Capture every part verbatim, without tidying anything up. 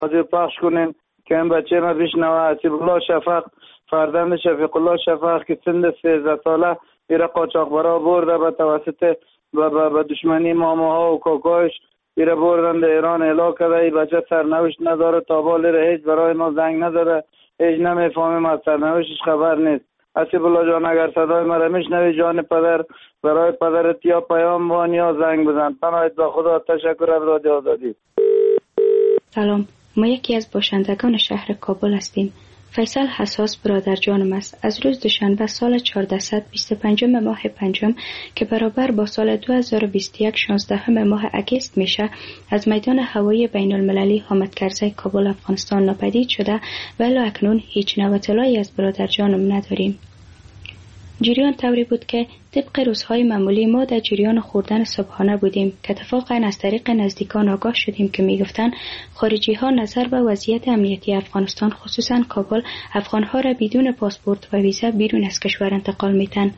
بازی پخش کنیم که این بچه ما بشنوه. حسیب الله شفق، فرزند شفیق الله شفق که سن سیزده ساله ایره قاچاقبرا برده به توسط به دشمنی ماماها و کاکایش ایره بردن در ایران اعلا کرده. ای بچه سرنوشت نداره، تا بالی هیچ برای ما زنگ نداره، هیچ نمیفهمیم از سرنوشتش خبر نیست. حسیب الله جان اگر صدای مرا میشنوی جان پدر، برای پدرت یا پیام بان یا زنگ بزن. پناهت به خدا. تشکر از رادیو آزادی. سلام، ما یکی از باشندگان شهر کابل هستیم. فیصل حساس برادر جانم است. از روز دوشنبه سال چهاردهصد و بیست و پنجم ماه پنجم که برابر با سال دو هزار و بیست و یک شانزدهم ماه اگست میشه، از میدان هوایی بین المللی حامد کرزی کابل افغانستان ناپدید شده و الی اکنون هیچ نوع اطلاعی از برادر جانم نداریم. جریان طوری بود که طبق روزهای معمولی ما در جریان خوردن صبحانه بودیم که اتفاقا از طریق نزدیکان آگاه شدیم که میگفتند خارجی ها نظر به وضعیت امنیتی افغانستان خصوصا کابل افغانها را بدون پاسپورت و ویزا بیرون از کشور انتقال میتن.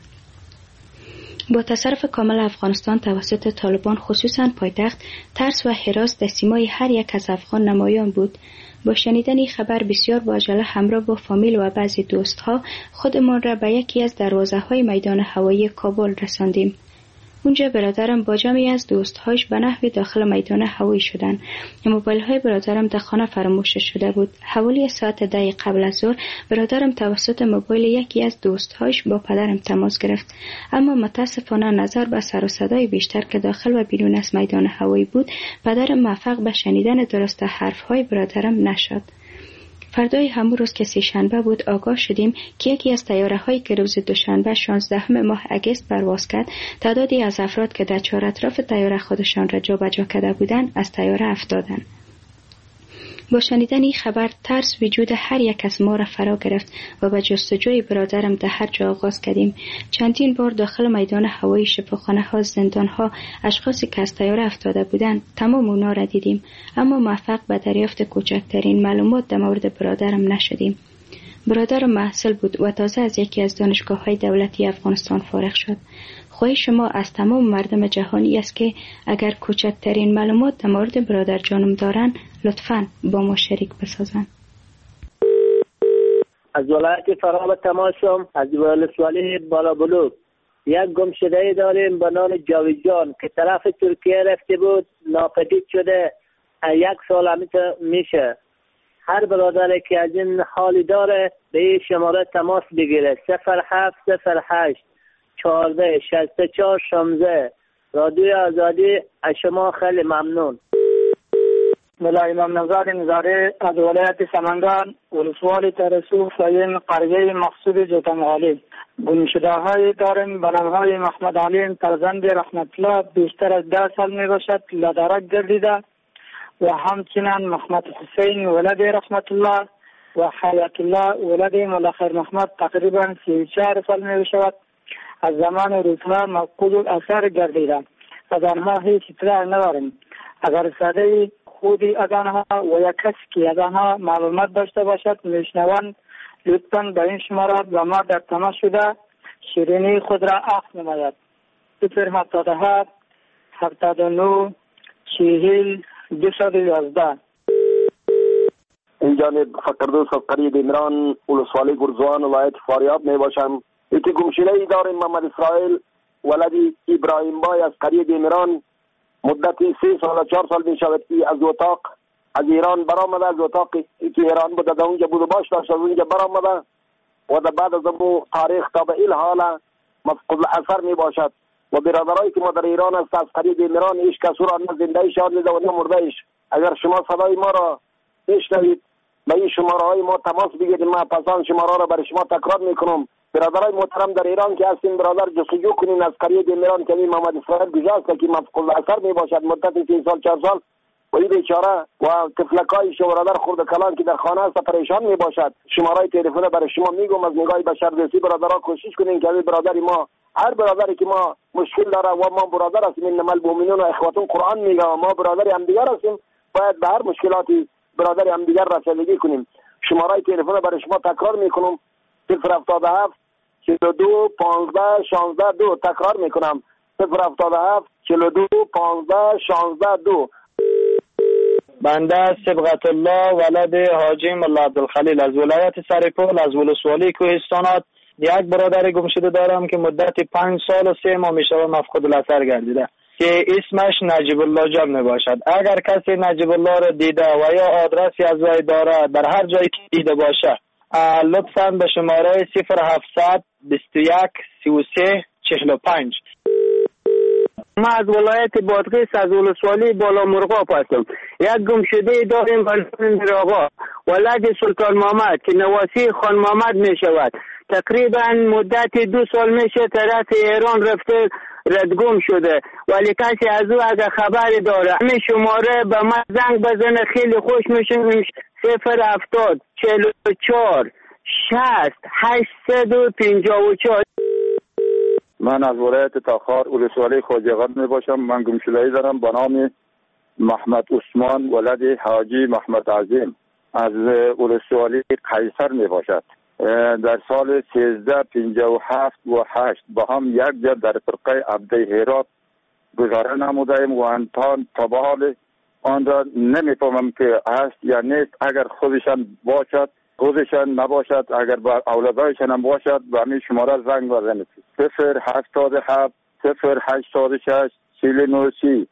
با تصرف کامل افغانستان توسط طالبان خصوصا پایتخت، ترس و هراس در سیمای هر یک از افغان نمایان بود. با شنیدن این خبر بسیار با عجله همراه با فامیل و بعضی دوستها خودمان را به یکی از دروازه های میدان هوایی کابل رساندیم. اونجا برادرم با جمعی از دوستهاش به نحو داخل میدان هوایی شدند. موبایل های برادرم در خانه فراموش شده بود. حوالی ساعت ده قبل از ظهر برادرم توسط موبایل یکی از دوستهاش با پدرم تماس گرفت، اما متاسفانه نظر به سر و صدای بیشتر که داخل و بیرون از میدان هوایی بود، پدرم موفق به شنیدن درست حرف های برادرم نشد. فردای همون روز که سه شنبه بود آگاه شدیم که یکی از طیاره هایی که روز دوشنبه شانزدهم ماه اگست پرواز کرد، تعدادی از افراد که در چهار اطراف طیاره خودشان را جابجا کرده بودند از طیاره افتادند. با شنیدن این خبر ترس وجود هر یک از ما را فرا گرفت و به جستجوی برادرم در هر جا آغاز کردیم. چندین بار داخل میدان هوایی، شفاخانه ها، زندان ها، اشخاصی که از طیاره افتاده بودند تمام اونا را دیدیم، اما موفق به دریافت کوچکترین معلومات در مورد برادرم نشدیم. برادرم محصل بود و تازه از یکی از دانشگاه‌های دولتی افغانستان فارغ شد. خواهش شما از تمام مردم جهانی است که اگر کوچکترین معلومات در مورد برادر جانم دارن لطفاً با ما شریک بسازن. از ولایت فراه تماشم، از ولسوالی بالا بلوک یک گمشده داریم به نام جاوید جان که طرف ترکیه رفته بود، ناپدید شده. یک سال همیشه میشه. هر برادری که از این حالی داره به این شماره تماس بگیره: صفر هفت صفر هشت چهارده شصت و چهار شانزده. رادیو آزادی از شما خیلی ممنون. ملا امام نژاد نظاری از ولایت سمنگان، ولسوالی ترسو، سین قریه مقصود جوتمغالی. گمشده های داریم به نام های محمد علی فرزند رحمت الله، بیشتر از ده سال می باشد لدرک گردیده، و همچنین محمد حسین ولد رحمت الله و حیات الله ولد ملخیر محمد تقریبا سی و چهار سال می باشد. از زمان روزها مفقود الاثر گردیده. از آنها هیچ اطلاع نداریم. اگر صدای خودی از آنها و یا کسی که از آنها معلومات داشته باشد میشنوند، لطفاً به این شماره با ما در تماس شده شیرینی خود را عفو نماید. صفر هفتاد و هفت هفتاد و نه چهل دویست و یازده. این جانب فقردوس از قریب عمران، ولسوالی گرزوان، ولایت فاریاب می باشم. یکی گمشده ای داریم محمد اسرائیل ولدی ابراهیم بای از قریب عمران. مدتی سه سال و چهار سال می شود که از اتاق از ایران برآمده. از اتاقی که ایران بود در اونجا بود و باش داشت، از اونجا برآمده و در بعد از امو تاریخ تا به این حال مفقود الاثر می باشد. و برادرایی که ما در ایران است از قریب عمران هیچ کس او را نه زنده شاد میده و نه مرده ایش. اگر شما صدای ما را بشنوید به این شماره های ما تماس بگیرید. ما پسان شماره را برای شما تکرار میکنم. برادرای محترم در ایران که هستین، برادر جستجو کنین از قریب عمران که محمد اسرائیل گذاشت که مفقود الاثر می باشد مدت سه سال چهار سال و این بیچاره و طفلکای شو برادر خرد کلان که در خانه است پریشان می باشد. شماره تلفن برای شما میگم، از نگاه بشردوستی برادرها کوشش کنین که برادری ما، هر برادری که ما مشکل داره و ما برادر هستیم، انما المؤمنون اخوة قرآن میگه و ما برادری هم دیگر هستیم، باید به هر مشکلاتی برادری هم دیگر رسیدگی کنیم. شماره تلفن برای شما تکرار میکنم: صفر هفتاد و هفت چهل و دو پانزده شانزده دو. تکرار میکنم: صفر هفتاد و هفت چهل و دو پانزده شانزده دو. بنده صبغت الله ولد حاجی ملا عبدالخلیل از ولایت سرپل از ولسوالی کوهستانات یک برادر گم شده دارم که مدت پنج سال و سه ماه میشه مفقود الاثر گردیده که اسمش نجیب الله جان می باشد. اگر کسی نجیب الله را دیده و یا آدرسی از وی داره در هر جایی که دیده باشه لطفاً به شماره صفر هفتصد بیست و یک سی و سه چهل و پنج. ما از ولایت بادغیس از ولسوالی بالا مرغاب هستم. یک گمشده داریم بلند آقا ولد سلطان محمد که نواسی خان محمد می شود. تقریبا مدت دو سال میشه طرف ایران رفته ردگم شده ولی کسی از او اگر خبری داره همین شماره به من زنگ بزنه خیلی خوش میشه. صفر هفتاد چهل و چهار شصت هشتصد و پنجاه و چهار. من از ولایت تاخار ولسوالی خواجه‌آباد می باشم. من گمشده‌ای دارم به نام محمد عثمان ولد حاجی محمد عظیم از ولسوالی قیصر می باشد. در سال سیزده پنجاه و هفت و هشت با هم یک جا در فرقه عبده هرات گذاره نمودیم و انتان تا به حال آن را نمیفهمم که هست یا نیست. اگر خودشان باشد خودشان نباشد اگر با اولادایشان هم باشد به همین شماره زنگ بزنید صفر هفتاد و هفت صفر هشتاد و شش چهل و نه سی.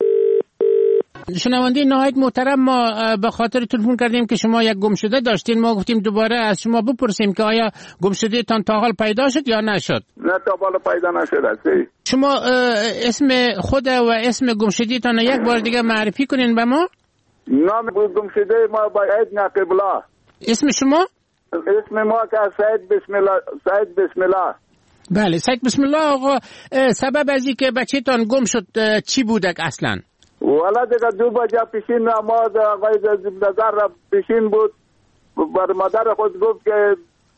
شنونده نهایت محترم، ما به خاطر تلفن کردیم که شما یک گمشده داشتین. ما گفتیم دوباره از شما بپرسیم که آیا گمشده تان تا حال پیدا شد یا نشد؟ نه تا حال پیدا نشد. شما اسم خود و اسم گمشده تان یک بار دیگه معرفی کنین به ما. نام گمشده ما باید نقیب الله. اسم شما؟ اسم ما که سید بسم الله. سید بسم الله. بله سید بسم الله. آقا سبب از این که بچه تان گم شد چی بودک اصلا؟ والا دیگه دو بجه پیشین نماز آقای نظر را پیشین بود. بر مادر خود گفت که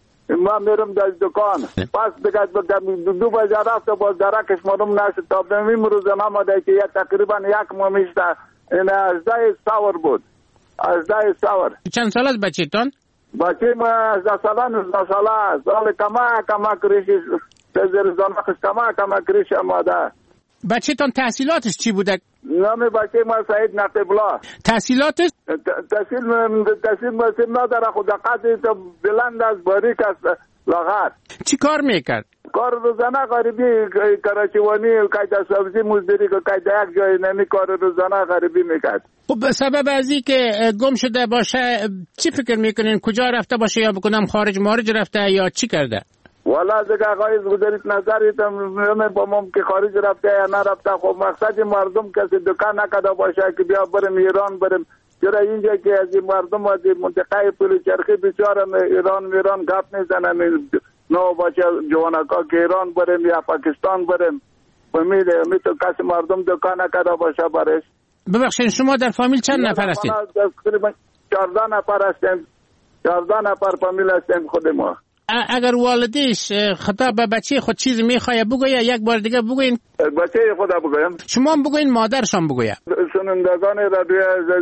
ما میرم در دکان. پس دیگه دو بجه رفت و باز درکش معلوم نشد. تا به این روز نماده که یک تقریبا یک ماه میشته. این ازده سور بود. ازده سور. چند سال است بچه تان؟ بچه ما ازده ساله نوزده ساله. سال کما کما کریشی تزیر زنخش کما کما کریش آماده. بچه تان تحصیلاتش چی بوده؟ نام بچه ما سعید نقیب الله. تحصیلاتش؟ تحصیل تحصیل مسیم نداره خود قدری تا بلند از باریک است لاغر. چی کار میکرد؟ کار روزانه غریبی کراچیوانی قاعده سبزی مزدوری که قاعده یک جای نمی کار روزانه غریبی میکرد. خب سبب از این که گم شده باشه چی فکر میکنین؟ کجا رفته باشه یا بکنم خارج مارج رفته یا چی کرده؟ والا دیگه آقای گذاریت نظریت همه با مم که خارج رفته یا نرفته. خب مقصد مردم کسی دکان نکده باشه که بیا بریم ایران بریم. چرا اینجا که از این مردم از این منطقه پل چرخی بیچاره ایران میران گپ میزنن نو باشه جوانکا که ایران بریم یا پاکستان بریم بمیده می تو کسی مردم دکان نکده باشه برش. ببخشید شما در فامیل چند نفر هستید؟ تقریبا چهارده نفر هستیم. چهارده نفر فامیل هستیم خود ما. اگر والدیش خطاب به بچه خود چیز میخواه بگویه یک بار دیگه بگوین. بچه خدا بگویم. شما هم بگوین مادرشان بگویه. سنندگان رادیو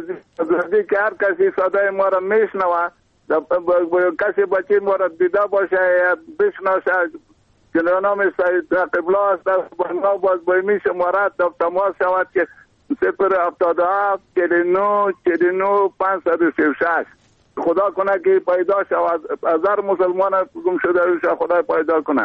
عزیزی که هر کسی صدای ما را میشنوه کسی بچه ما را دیده باشه یا بشناسه که نام سید نقیب الله است با باز بایمی شمارت تماس شود که صفر هفتاد و هفت چهل و نه چهل و نه پانصد و سی و شش. خدا کنه که پیدا شود از هر مسلمان گم شده روش خدا پیدا کنه.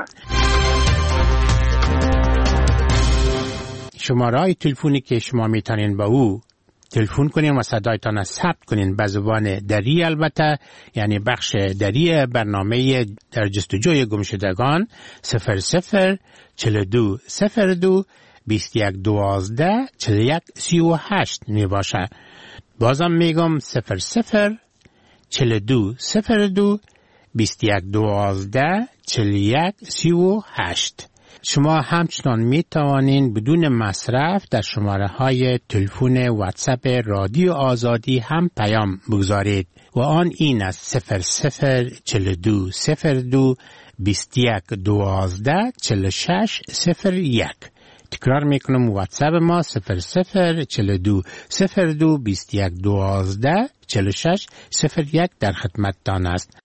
شماره تلفنی که شما میتونین با او تلفن کنین و صدایتان ثبت کنین به زبان دری، البته یعنی بخش دری برنامه در جستجوی گمشدگان صفر صفر چهل و دو صفر دو بیست و یک دوازده چهل و یک سی و هشت می باشه. بازم میگم صفر صفر چهل و دو صفر دو بیست و یک دوازده چهل و یک سی و هشت. شما همچنان می توانین بدون مصرف در شماره های تلفن واتساپ رادیو آزادی هم پیام بگذارید و آن این است صفر صفر چهل و دو صفر دو بیست و یک دوازده چهل و شش صفر یک. تکرار میکنم واتساپ ما صفر صفر چهل و دو صفر دو بیست و یک دوازده چهل و شش صفر یک در خدمتتان است.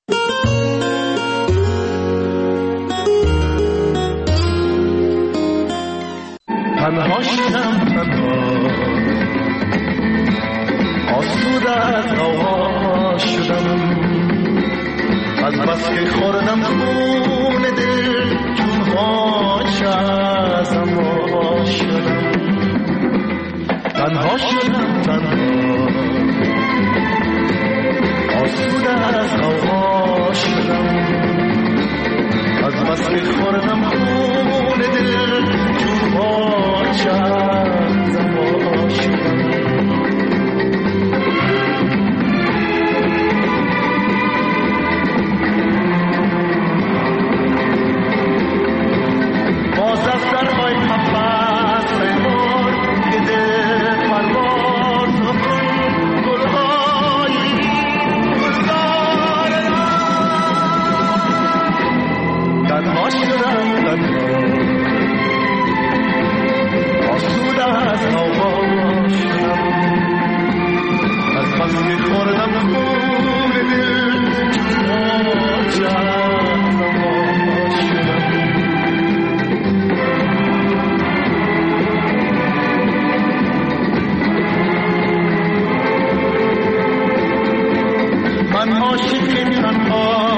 تنها شدم تنها آسوده از هوا شدم، از بس که خوردم خون دل جونها چشم وا شدم. تنها شدم تنها، آسوده از هوا شدم، از بس که خوردم خون دل جونها چشم وا شدم. باز از سرهای نفس پیمار که دل پرواز کن، گلهای گلزار تنها شدم تنها، آسوده از هوا شدم، از بس که خوردم خون دل جونها چشم وا شدم. من عاشق تنها